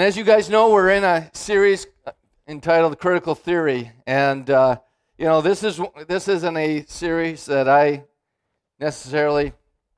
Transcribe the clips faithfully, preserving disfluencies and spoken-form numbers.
And as you guys know, we're in a series entitled Critical Theory, and uh, you know this is this isn't a series that I necessarily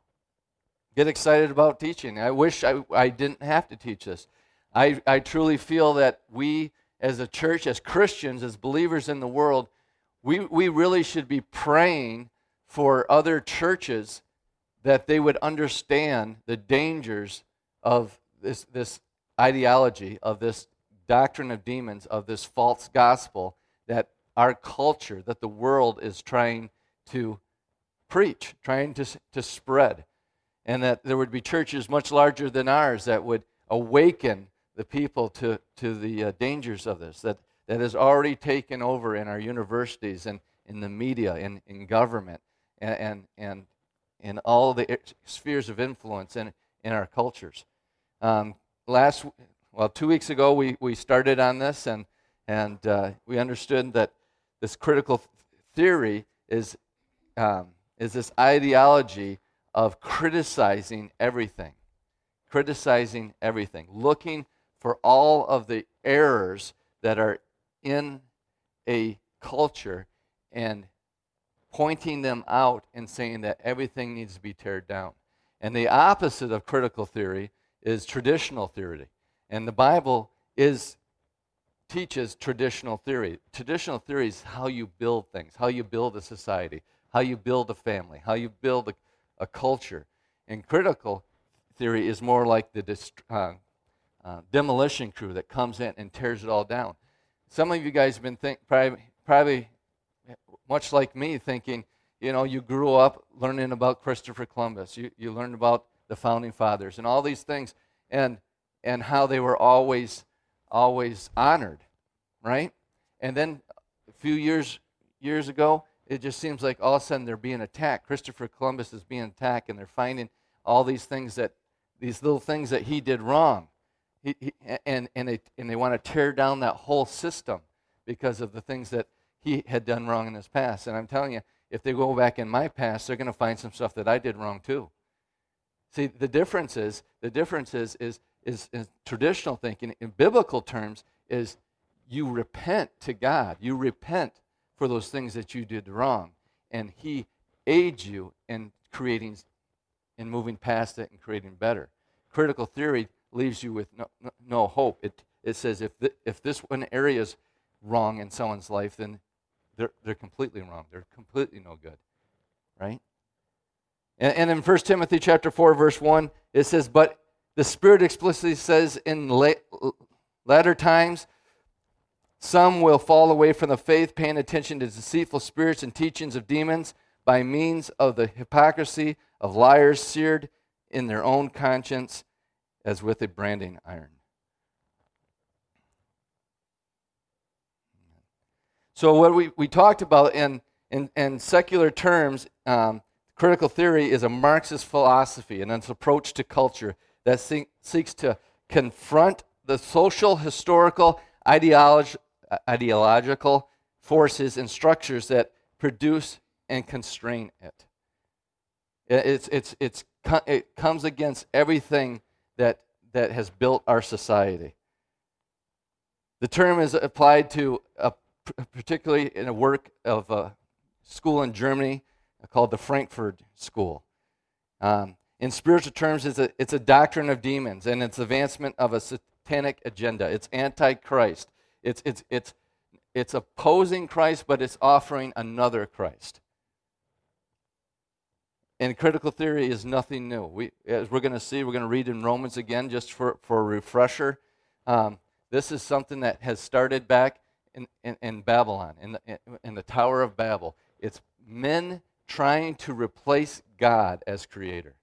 get excited about teaching. I wish I, I didn't have to teach this. I, I truly feel that we as a church, as Christians, as believers in the world, we, we really should be praying for other churches that they would understand the dangers of this, this ideology, of this doctrine of demons, of this false gospel that our culture, that the world is trying to preach, trying to, to spread. And that there would be churches much larger than ours that would awaken the people to, to the uh, dangers of this, that, that has already taken over in our universities and in the media, in, in government, and, and, and in all the spheres of influence in, in our cultures. Um, last, well, two weeks ago, we, we started on this, and, and uh, we understood that this critical theory is, um, is this ideology of criticizing everything, criticizing everything, looking for all of the errors that are in a culture and pointing them out and saying that everything needs to be teared down. And the opposite of critical theory is traditional theory. And the Bible is teaches traditional theory. Traditional theory is how you build things, how you build a society, how you build a family, how you build a a culture. And critical theory is more like the dist- uh, uh, demolition crew that comes in and tears it all down. Some of you guys have been think, probably, probably much like me thinking, you know, you grew up learning about Christopher Columbus. You, you learned about the founding fathers and all these things and and how they were always, always honored, right? And then a few years years ago, it just seems like all of a sudden they're being attacked. Christopher Columbus is being attacked, and they're finding all these things that, these little things that he did wrong. He, he, and, and, they, and they want to tear down that whole system because of the things that he had done wrong in his past. And I'm telling you, if they go back in my past, they're going to find some stuff that I did wrong too. See, the difference is, the difference is, is, is, is traditional thinking, in biblical terms, is you repent to God. You repent for those things that you did wrong, and he aids you in creating, in moving past it and creating better. Critical theory leaves you with no, no, no hope. It it says if th- if this one area is wrong in someone's life, then they're they're completely wrong. They're completely no good, right? And, and in First Timothy chapter four, verse one, it says, "But the Spirit explicitly says in la- latter times, some will fall away from the faith, paying attention to deceitful spirits and teachings of demons by means of the hypocrisy of liars seared in their own conscience as with a branding iron." So what we, we talked about in, in, in secular terms, um, critical theory is a Marxist philosophy and its approach to culture that se- seeks to confront the social, historical, ideology, ideological forces and structures that produce and constrain it. It's, it's, it's, it comes against everything that, that has built our society. The term is applied to, a, particularly in a work of a school in Germany called the Frankfurt School. Um, in spiritual terms, it's a, it's a doctrine of demons and its advancement of a satanic agenda. It's anti-Christ. It's it's it's it's opposing Christ, but it's offering another Christ. And critical theory is nothing new. We, as we're going to see, we're going to read in Romans again, just for, for a refresher. Um, this is something that has started back in, in, in Babylon, in the, in, in the Tower of Babel. It's men trying to replace God as creator.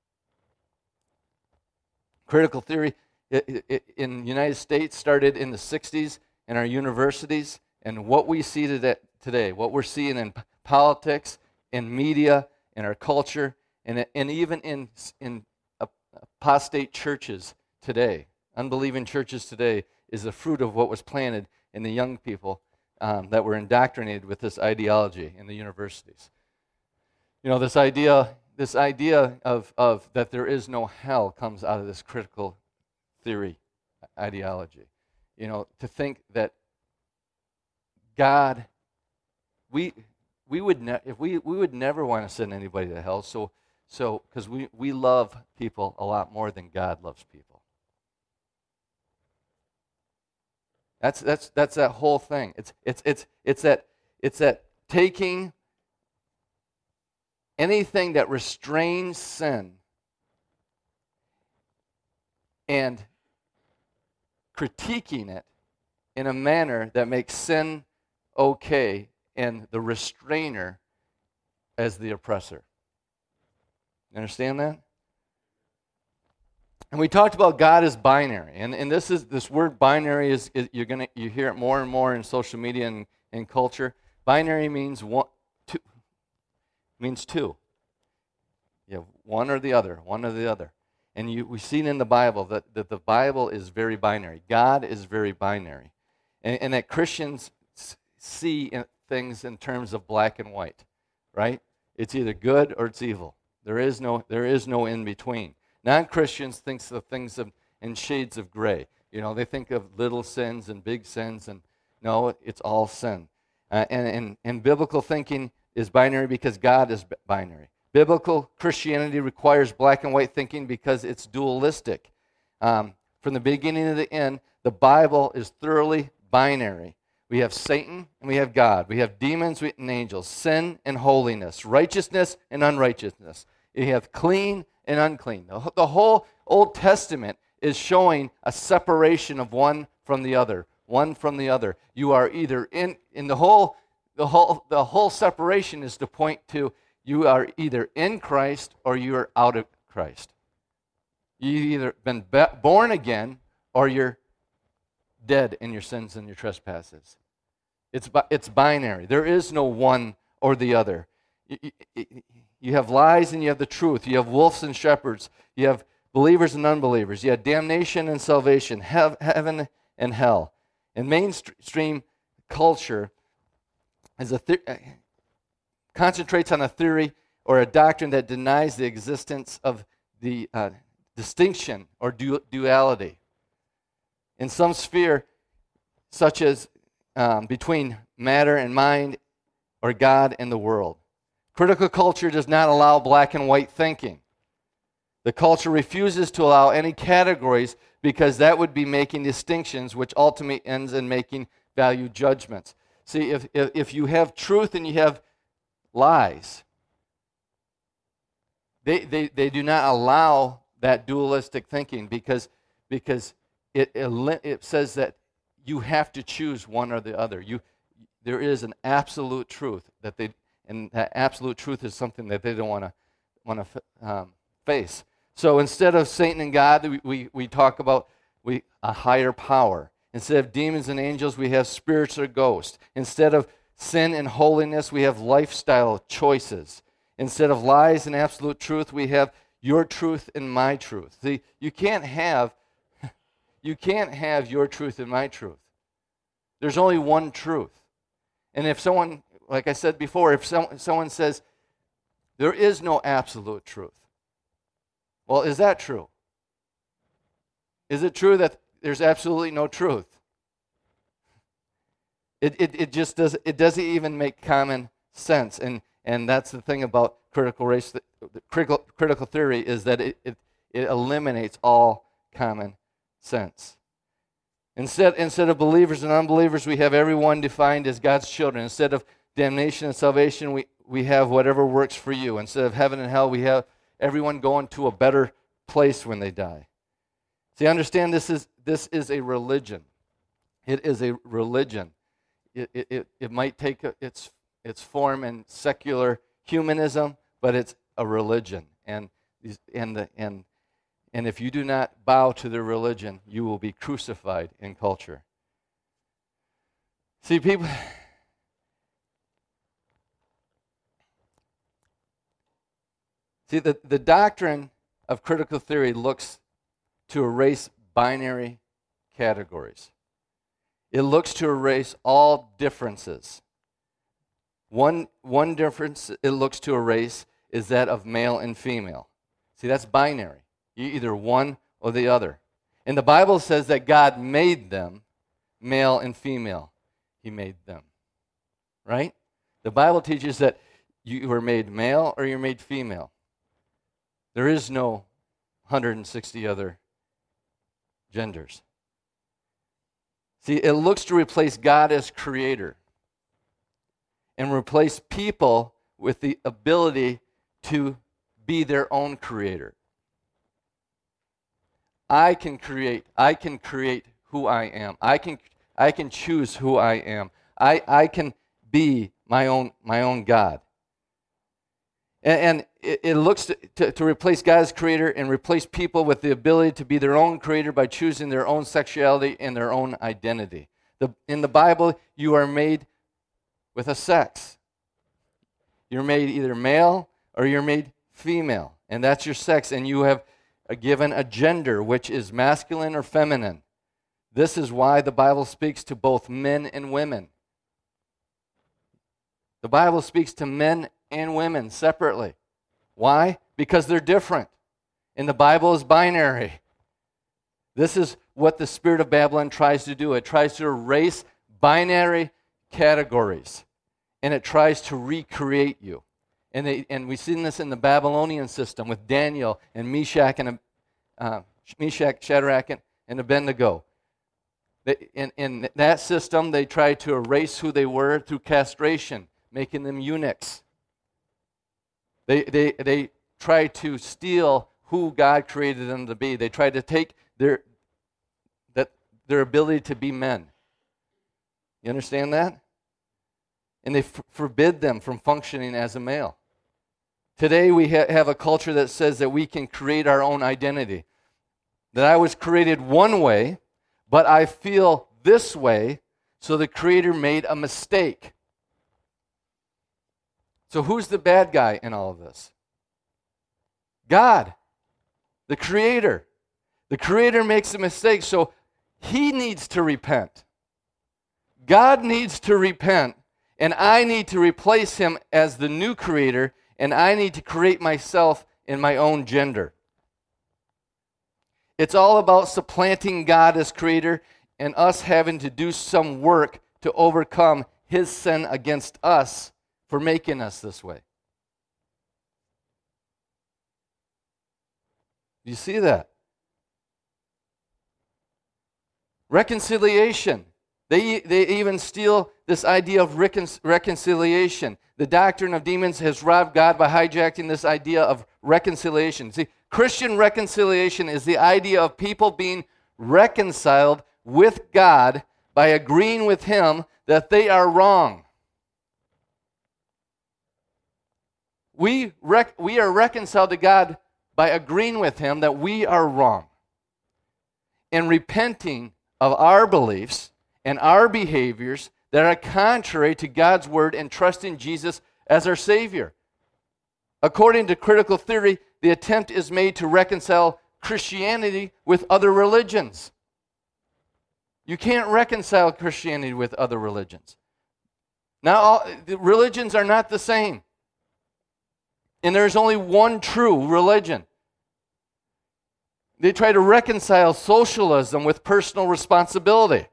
Critical theory it, it, in the United States started in the sixties in our universities, and what we see today, today what we're seeing in p- politics, in media, in our culture, and, and even in, in apostate churches today, unbelieving churches today, is the fruit of what was planted in the young people um, that were indoctrinated with this ideology in the universities. You know, this idea, this idea of, of that there is no hell comes out of this critical theory ideology. You know, to think that God, we we would ne- if we we would never want to send anybody to hell. So so because we we love people a lot more than God loves people. That's that's that's that whole thing. It's it's it's it's that it's that taking anything that restrains sin and critiquing it in a manner that makes sin okay and the restrainer as the oppressor. You understand that? And we talked about God as binary, and, and this is this word binary is, is you're gonna you hear it more and more in social media and in culture. Binary means one, two, means two. You have one or the other, one or the other. And you, we've seen in the Bible that, that the Bible is very binary. God is very binary. And, and that Christians see in things in terms of black and white, right? It's either good or it's evil. There is no, there is no in between. Non-Christians think of things of, in shades of gray. You know, they think of little sins and big sins, and no, it's all sin. Uh, and, and, and biblical thinking is binary because God is b- binary. Biblical Christianity requires black and white thinking because it's dualistic. Um, from the beginning to the end, the Bible is thoroughly binary. We have Satan and we have God. We have demons and angels, sin and holiness, righteousness and unrighteousness. You have clean and unclean. The, the whole Old Testament is showing a separation of one from the other, one from the other. You are either in in the whole the whole the whole separation is to point to you are either in Christ or you are out of Christ. You've either been be- born again or you're dead in your sins and your trespasses. It's it's binary. There is no one or the other. You have lies and you have the truth. You have wolves and shepherds. You have believers and unbelievers. You have damnation and salvation, heaven and hell. And mainstream culture is a the- concentrates on a theory or a doctrine that denies the existence of the uh, distinction or du- duality. In some sphere, such as um, between matter and mind, or God and the world. Critical culture does not allow black and white thinking. The culture refuses to allow any categories because that would be making distinctions, which ultimately ends in making value judgments. See, if, if, if you have truth and you have lies, they, they, they do not allow that dualistic thinking because, because it, it, it says that you have to choose one or the other. You, there is an absolute truth that they And that absolute truth is something that they don't want to want to um, face. So instead of Satan and God, we, we, we talk about we a higher power. Instead of demons and angels, we have spirits or ghosts. Instead of sin and holiness, we have lifestyle choices. Instead of lies and absolute truth, we have your truth and my truth. See, you can't have you can't have your truth and my truth. There's only one truth. And if someone Like I said before, if some, someone says, there is no absolute truth. Well, is that true? Is it true that there's absolutely no truth? It, it, it just does, it doesn't even make common sense. And, and that's the thing about critical race, the critical, critical theory is that it, it, it eliminates all common sense. Instead, instead of believers and unbelievers, we have everyone defined as God's children. Instead of damnation and salvation, we, we have whatever works for you. Instead of heaven and hell, we have everyone going to a better place when they die. See, understand this is this is a religion. It is a religion. It it, it, it might take a, its its form in secular humanism, but it's a religion. And and the and and if you do not bow to the religion, you will be crucified in culture. See, people. See, the, the doctrine of critical theory looks to erase binary categories. It looks to erase all differences. One, one difference it looks to erase is that of male and female. See, that's binary. You're either one or the other. And the Bible says that God made them male and female. He made them. Right? The Bible teaches that you were made male or you're made female. There is no one hundred sixty other genders. See, it looks to replace God as creator and replace people with the ability to be their own creator. I can create. I can create who I am. I can I can choose who I am. I, I can be my own my own God. And, and it, it looks to, to, to replace God as creator and replace people with the ability to be their own creator by choosing their own sexuality and their own identity. The, in the Bible, you are made with a sex. You're made either male or you're made female, and that's your sex, and you have given a gender, which is masculine or feminine. This is why the Bible speaks to both men and women. The Bible speaks to men and women separately. Why? Because they're different. And the Bible is binary. This is what the spirit of Babylon tries to do. It tries to erase binary categories, and it tries to recreate you. And, they, and we've seen this in the Babylonian system with Daniel and Meshach and uh, Meshach, Shadrach, and, and Abednego. They, in, in that system, they tried to erase who they were through castration, making them eunuchs. They, they, they tried to steal who God created them to be. They tried to take their, that, their ability to be men. You understand that? And they f- forbid them from functioning as a male. Today we ha- have a culture that says that we can create our own identity. That I was created one way, but I feel this way, so the Creator made a mistake. So who's the bad guy in all of this? God, the Creator. The Creator makes a mistake, so He needs to repent. God needs to repent, and I need to replace Him as the new Creator, and I need to create myself in my own gender. It's all about supplanting God as Creator and us having to do some work to overcome His sin against us for making us this way. Do you see that? Reconciliation. They, they even steal this idea of recon, reconciliation. The doctrine of demons has robbed God by hijacking this idea of reconciliation. See, Christian reconciliation is the idea of people being reconciled with God by agreeing with Him that they are wrong. We, rec- we are reconciled to God by agreeing with Him that we are wrong and repenting of our beliefs and our behaviors that are contrary to God's Word and trusting Jesus as our Savior. According to critical theory, the attempt is made to reconcile Christianity with other religions. You can't reconcile Christianity with other religions. Now, all, the religions are not the same. And there's only one true religion. They try to reconcile socialism with personal responsibility.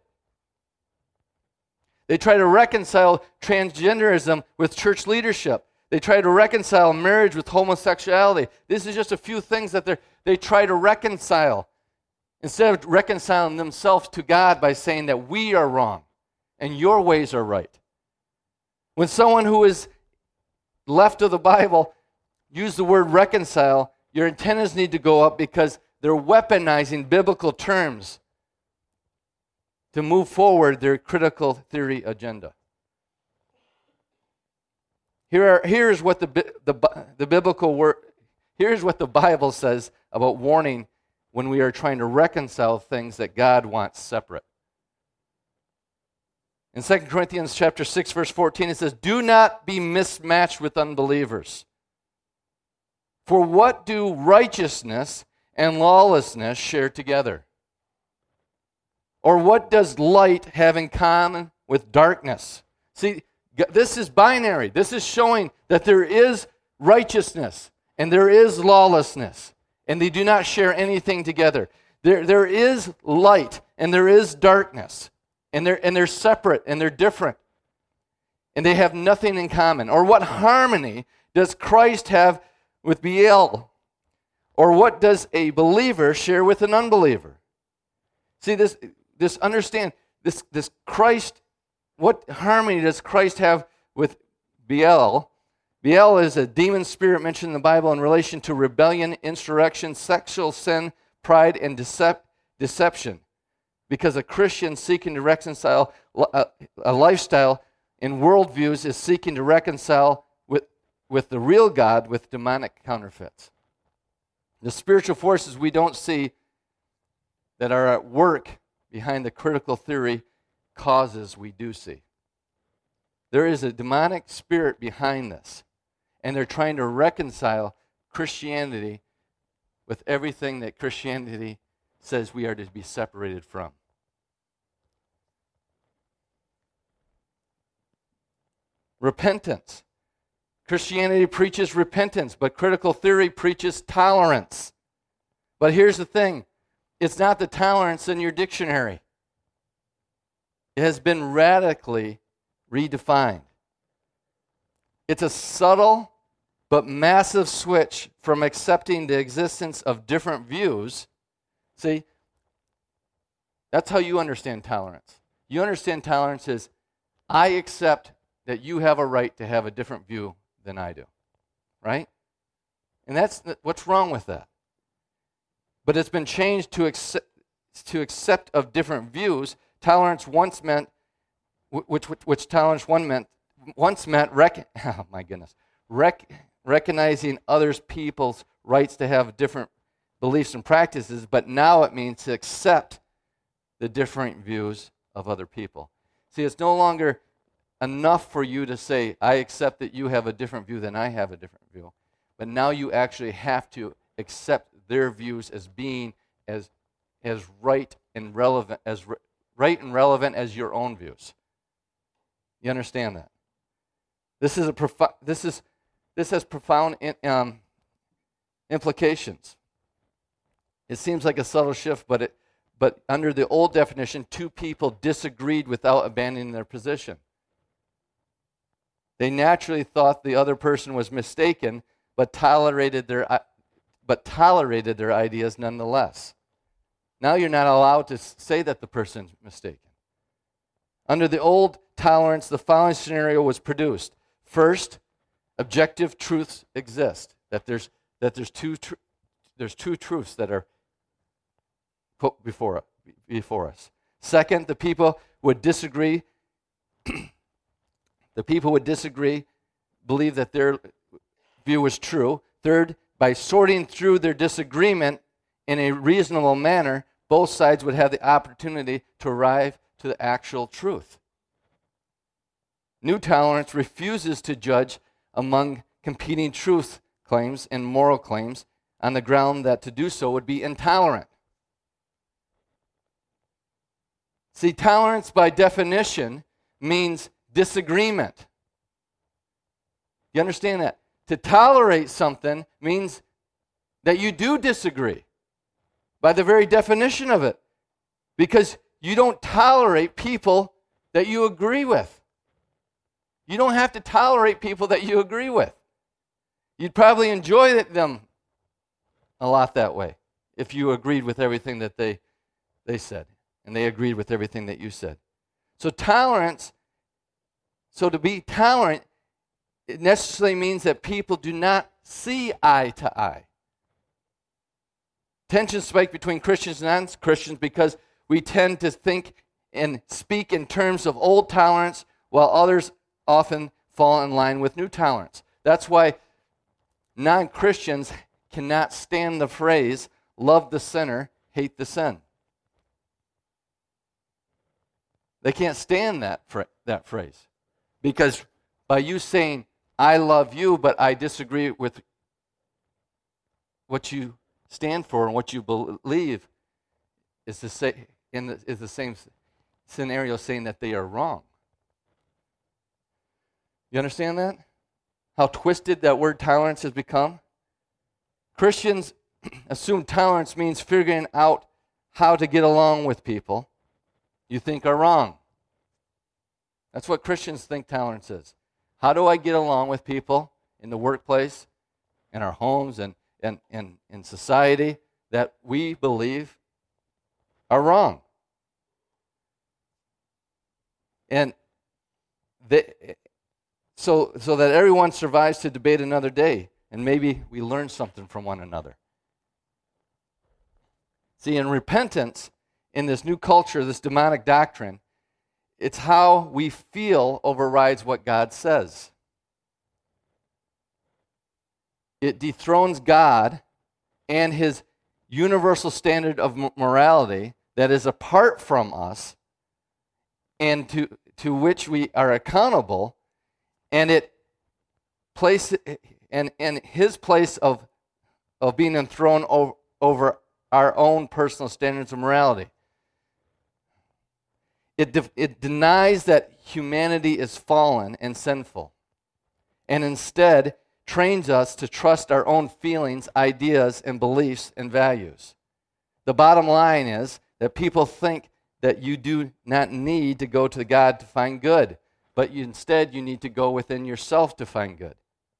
They try to reconcile transgenderism with church leadership. They try to reconcile marriage with homosexuality. This is just a few things that they try to reconcile, instead of reconciling themselves to God by saying that we are wrong and your ways are right. When someone who is left of the Bible use the word reconcile, your antennas need to go up, because they're weaponizing biblical terms to move forward their critical theory agenda. Here are, here's what the, the, the biblical word, here's what the Bible says about warning when we are trying to reconcile things that God wants separate. In Second Corinthians chapter six, verse fourteen, it says, "Do not be mismatched with unbelievers. For what do righteousness and lawlessness share together? Or what does light have in common with darkness?" See, this is binary. This is showing that there is righteousness and there is lawlessness, and they do not share anything together. There, there is light and there is darkness. And they're, and they're separate and they're different. And they have nothing in common. Or what harmony does Christ have with Belial? Or what does a believer share with an unbeliever? See, this, this understand, this, this Christ, what harmony does Christ have with Belial? Belial is a demon spirit mentioned in the Bible in relation to rebellion, insurrection, sexual sin, pride, and decep- deception. Because a Christian seeking to reconcile a, a lifestyle in worldviews is seeking to reconcile with, with the real God with demonic counterfeits. The spiritual forces we don't see that are at work behind the critical theory causes we do see. There is a demonic spirit behind this, and they're trying to reconcile Christianity with everything that Christianity says we are to be separated from. Repentance. Christianity preaches repentance, but critical theory preaches tolerance. But here's the thing. It's not the tolerance in your dictionary. It has been radically redefined. It's a subtle but massive switch from accepting the existence of different views. See, that's how you understand tolerance. You understand tolerance as, I accept that you have a right to have a different view than I do, right? And that's what's wrong with that. But it's been changed to accept, to accept of different views. Tolerance once meant, which which, which tolerance one meant once meant rec- oh my goodness, rec- recognizing others people's rights to have different beliefs and practices. But now it means to accept the different views of other people. See, it's no longer enough for you to say, I accept that you have a different view than I have a different view. But now you actually have to accept their views as being as, as right and relevant as re- right and relevant as your own views. You understand that? This is a profi- this is this has profound in, um, implications. It seems like a subtle shift, but it but under the old definition, two people disagreed without abandoning their position. They naturally thought the other person was mistaken, but tolerated their but tolerated their ideas nonetheless. Now you're not allowed to say that the person's mistaken. Under the old tolerance, the following scenario was produced. First, objective truths exist. That there's that there's two tr- there's two truths that are put before before us. Second, the people would disagree. The people would disagree, believe that their view was true. Third, by sorting through their disagreement in a reasonable manner, both sides would have the opportunity to arrive to the actual truth. New tolerance refuses to judge among competing truth claims and moral claims on the ground that to do so would be intolerant. See, tolerance by definition means disagreement. You understand that? To tolerate something means that you do disagree by the very definition of it, because you don't tolerate people that you agree with. You don't have to tolerate people that you agree with. You'd probably enjoy them a lot that way if you agreed with everything that they, they said, and they agreed with everything that you said. So tolerance So to be tolerant, it necessarily means that people do not see eye to eye. Tensions spike between Christians and non-Christians because we tend to think and speak in terms of old tolerance, while others often fall in line with new tolerance. That's why non-Christians cannot stand the phrase, love the sinner, hate the sin. They can't stand that, that phrase. Because by you saying, I love you, but I disagree with what you stand for and what you believe, is the, sa- in the, is the same scenario saying that they are wrong. You understand that? How twisted that word tolerance has become? Christians assume tolerance means figuring out how to get along with people you think are wrong. That's what Christians think tolerance is. How do I get along with people in the workplace, in our homes, and in, in, in society that we believe are wrong? And they, so, so that everyone survives to debate another day, and maybe we learn something from one another. See, in repentance, in this new culture, this demonic doctrine, it's how we feel overrides what God says. It dethrones God and his universal standard of morality that is apart from us and to, to which we are accountable, and it place and, and his place of, of being enthroned over, over our own personal standards of morality. It, de- it denies that humanity is fallen and sinful, and instead trains us to trust our own feelings, ideas, and beliefs and values. The bottom line is that people think that you do not need to go to God to find good, but you, instead you need to go within yourself to find good.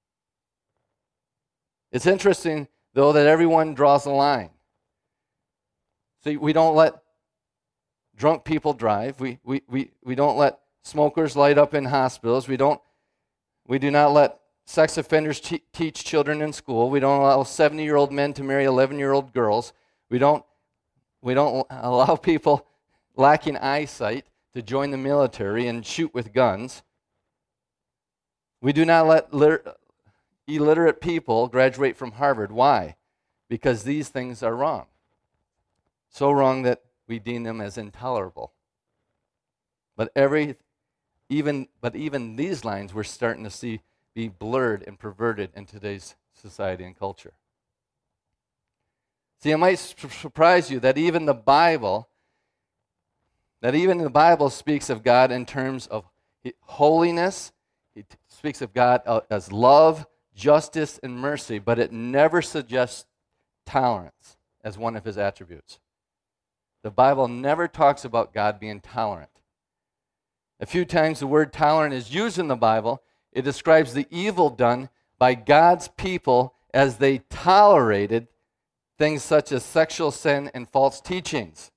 It's interesting, though, that everyone draws a line. See, we don't let drunk people drive. We, we, we, we don't let smokers light up in hospitals. We don't. We do not let sex offenders te- teach children in school. We don't allow seventy-year-old men to marry eleven-year-old girls. We don't. We don't allow people lacking eyesight to join the military and shoot with guns. We do not let lit- illiterate people graduate from Harvard. Why? Because these things are wrong. So wrong that we deem them as intolerable. But every, even, but even these lines we're starting to see be blurred and perverted in today's society and culture. See, it might su- surprise you that even the Bible, that even the Bible speaks of God in terms of holiness. It speaks of God as love, justice, and mercy, but it never suggests tolerance as one of his attributes. The Bible never talks about God being tolerant. A few times the word tolerant is used in the Bible. It describes the evil done by God's people as they tolerated things such as sexual sin and false teachings.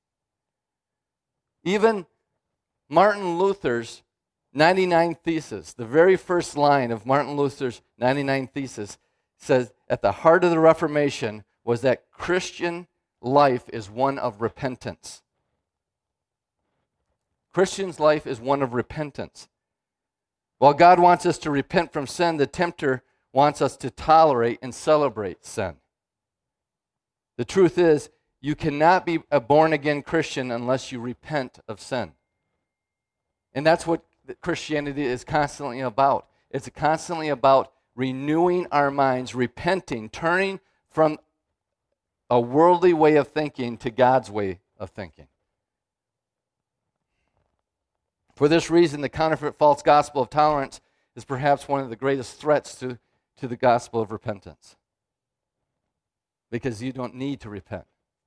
Even Martin Luther's ninety-nine Theses, the very first line of Martin Luther's ninety-nine Theses, says at the heart of the Reformation was that Christian life is one of repentance. Christian's life is one of repentance. While God wants us to repent from sin, the tempter wants us to tolerate and celebrate sin. The truth is, you cannot be a born-again Christian unless you repent of sin. And that's what Christianity is constantly about. It's constantly about renewing our minds, repenting, turning from a worldly way of thinking to God's way of thinking. For this reason, the counterfeit false gospel of tolerance is perhaps one of the greatest threats to, to the gospel of repentance. Because you don't need to repent.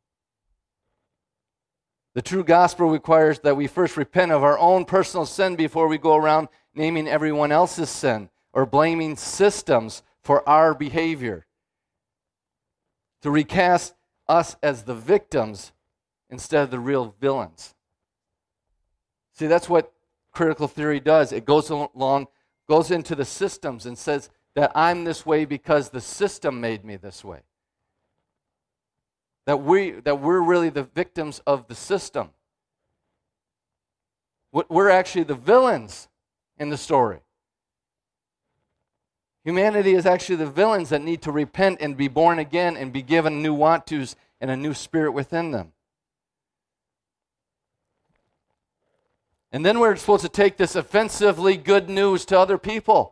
The true gospel requires that we first repent of our own personal sin before we go around naming everyone else's sin or blaming systems for our behavior. To recast us as the victims instead of the real villains. See, that's what critical theory does. It goes along, goes into the systems and says that I'm this way because the system made me this way. That we that we're really the victims of the system. We're actually the villains in the story. Humanity is actually the villains that need to repent and be born again and be given new want-tos and a new spirit within them. And then we're supposed to take this offensively good news to other people.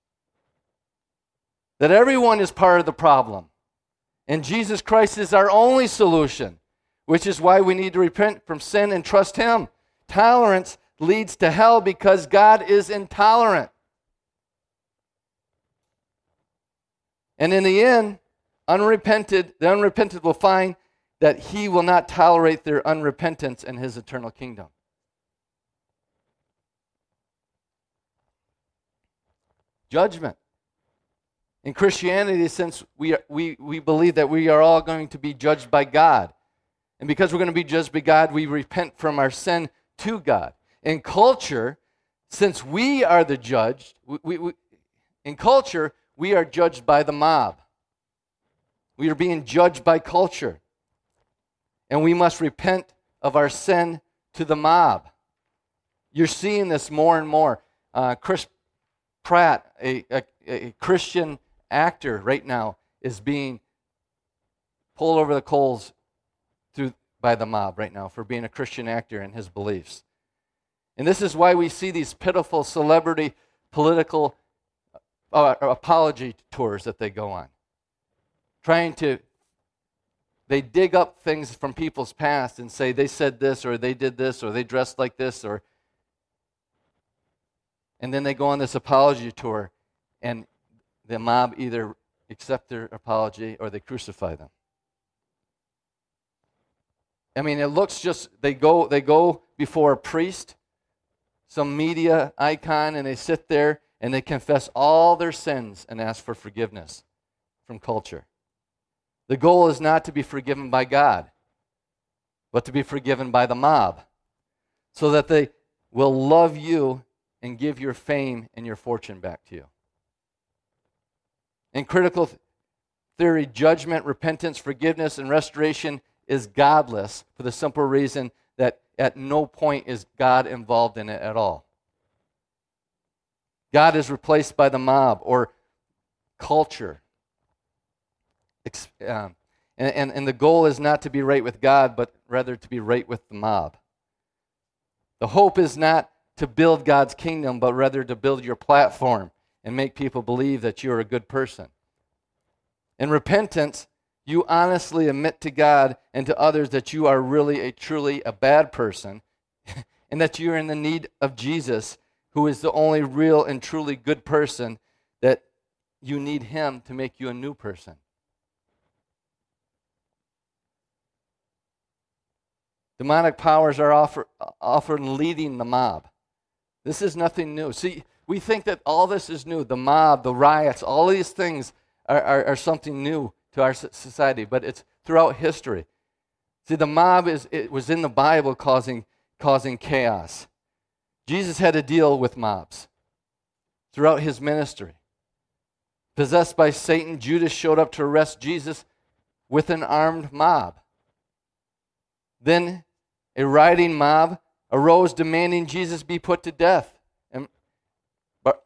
That everyone is part of the problem. And Jesus Christ is our only solution, which is why we need to repent from sin and trust him. Tolerance leads to hell because God is intolerant. And in the end, unrepented, the unrepentant will find that he will not tolerate their unrepentance in his eternal kingdom. Judgment. In Christianity, since we, are, we, we believe that we are all going to be judged by God, and because we're going to be judged by God, we repent from our sin to God. In culture, since we are the judged, we, we, we, in culture, we are judged by the mob. We are being judged by culture. And we must repent of our sin to the mob. You're seeing this more and more. Uh, Chris Pratt, a, a, a Christian actor right now, is being pulled over the coals through by the mob right now for being a Christian actor and his beliefs. And this is why we see these pitiful celebrity political uh, apology tours that they go on. Trying to, they dig up things from people's past and say they said this or they did this or they dressed like this, or and then they go on this apology tour and the mob either accept their apology or they crucify them. I mean, it looks just, they go, they go before a priest, some media icon, and they sit there and they confess all their sins and ask for forgiveness from culture. The goal is not to be forgiven by God, but to be forgiven by the mob, so that they will love you and give your fame and your fortune back to you. In critical theory, judgment, repentance, forgiveness, and restoration is godless for the simple reason that at no point is God involved in it at all. God is replaced by the mob or culture. Um, and, and, and the goal is not to be right with God, but rather to be right with the mob. The hope is not to build God's kingdom, but rather to build your platform and make people believe that you're a good person. In repentance, you honestly admit to God and to others that you are really a truly a bad person and that you're in the need of Jesus, who is the only real and truly good person, that you need him to make you a new person. Demonic powers are offer, often leading the mob. This is nothing new. See, we think that all this is new. The mob, the riots, all these things are, are, are something new to our society, but it's throughout history. See, the mob is it was in the Bible causing, causing chaos. Jesus had to deal with mobs throughout his ministry. Possessed by Satan, Judas showed up to arrest Jesus with an armed mob. Then a rioting mob arose demanding Jesus be put to death. And, but,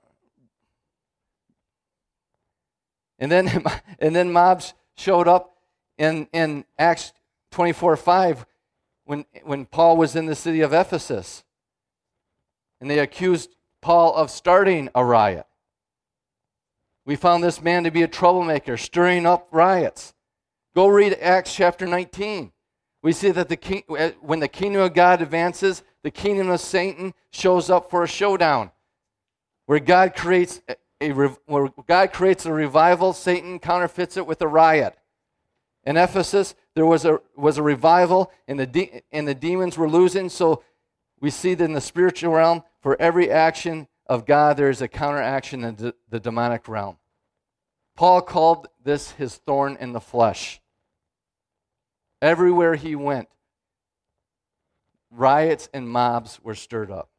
and, then, and then mobs showed up in, in Acts twenty-four five when, when Paul was in the city of Ephesus. And they accused Paul of starting a riot. We found this man to be a troublemaker, stirring up riots. Go read Acts chapter nineteen. We see that the king, when the kingdom of God advances, the kingdom of Satan shows up for a showdown. Where God creates a, a where God creates a revival, Satan counterfeits it with a riot. In Ephesus, there was a was a revival, and the de, and the demons were losing. So we see that in the spiritual realm, for every action of God, there is a counteraction in the, the demonic realm. Paul called this his thorn in the flesh. Everywhere he went, riots and mobs were stirred up.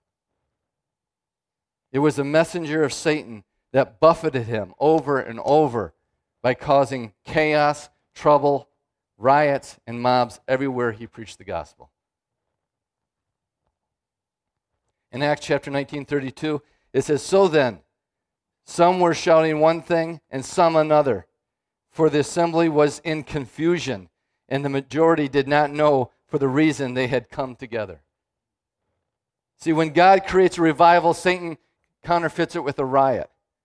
It was a messenger of Satan that buffeted him over and over by causing chaos, trouble, riots, and mobs everywhere he preached the gospel. In Acts chapter nineteen thirty-two, it says, "So then, some were shouting one thing and some another, for the assembly was in confusion, and the majority did not know for the reason they had come together." See, when God creates a revival, Satan counterfeits it with a riot.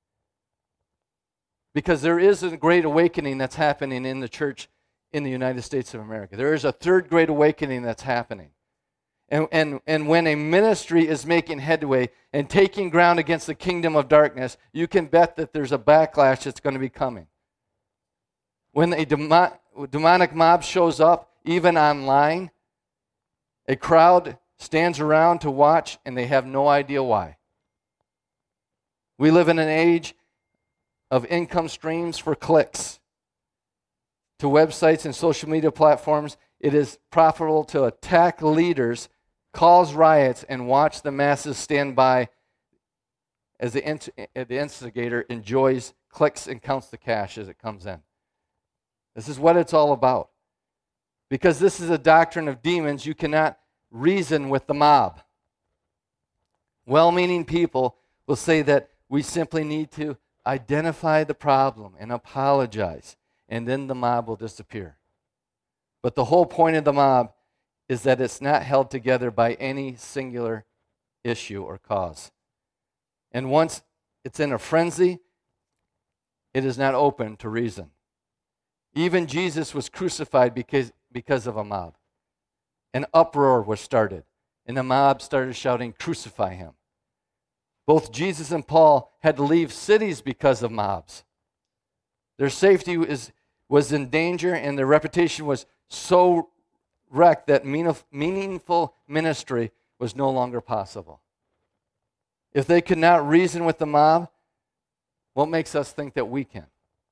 Because there is a great awakening that's happening in the church in the United States of America. There is a third great awakening that's happening. And, and, and when a ministry is making headway and taking ground against the kingdom of darkness, you can bet that there's a backlash that's going to be coming. When a demo- demonic mob shows up, even online. A crowd stands around to watch, and they have no idea why. We live in an age of income streams for clicks. To websites and social media platforms, it is profitable to attack leaders, cause riots, and watch the masses stand by as the, ins- the instigator enjoys clicks and counts the cash as it comes in. This is what it's all about. Because this is a doctrine of demons, you cannot reason with the mob. Well-meaning people will say that we simply need to identify the problem and apologize, and then the mob will disappear. But the whole point of the mob is that it's not held together by any singular issue or cause. And once it's in a frenzy, it is not open to reason. Even Jesus was crucified because, because of a mob. An uproar was started, and the mob started shouting, "Crucify him." Both Jesus and Paul had to leave cities because of mobs. Their safety is, was in danger, and their reputation was so wrecked that meaningful ministry was no longer possible. If they could not reason with the mob, what makes us think that we can?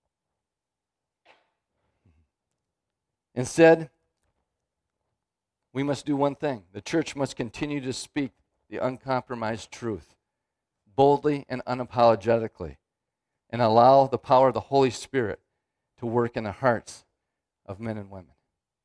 Instead, we must do one thing. The church must continue to speak the uncompromised truth, boldly and unapologetically, and allow the power of the Holy Spirit to work in the hearts of men and women.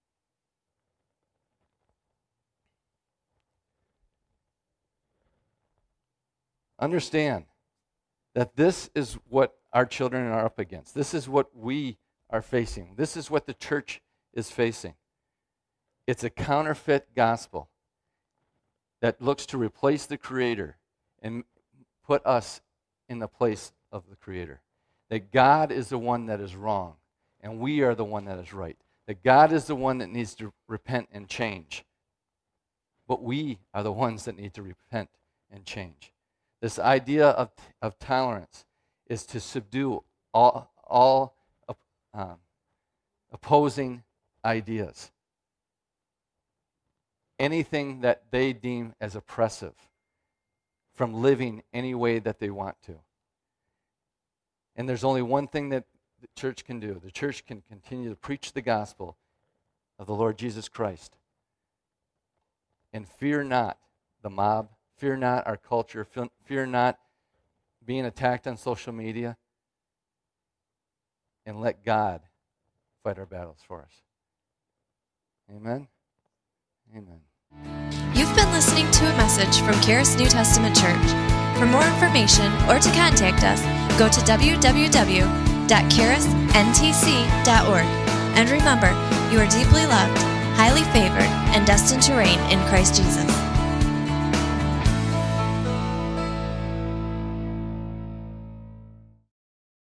Understand that this is what our children are up against. This is what we are facing. This is what the church is facing. It's a counterfeit gospel that looks to replace the Creator and put us in the place of the Creator. That God is the one that is wrong, and we are the one that is right. That God is the one that needs to repent and change, but we are the ones that need to repent and change. This idea of, of tolerance is to subdue all, all um, opposing ideas. Anything that they deem as oppressive from living any way that they want to. And there's only one thing that the church can do. The church can continue to preach the gospel of the Lord Jesus Christ. And fear not the mob. Fear not our culture. Fear not being attacked on social media. And let God fight our battles for us. Amen? Amen. You've been listening to a message from Charis New Testament Church. For more information or to contact us, go to w w w dot charis n t c dot org. And remember, you are deeply loved, highly favored, and destined to reign in Christ Jesus.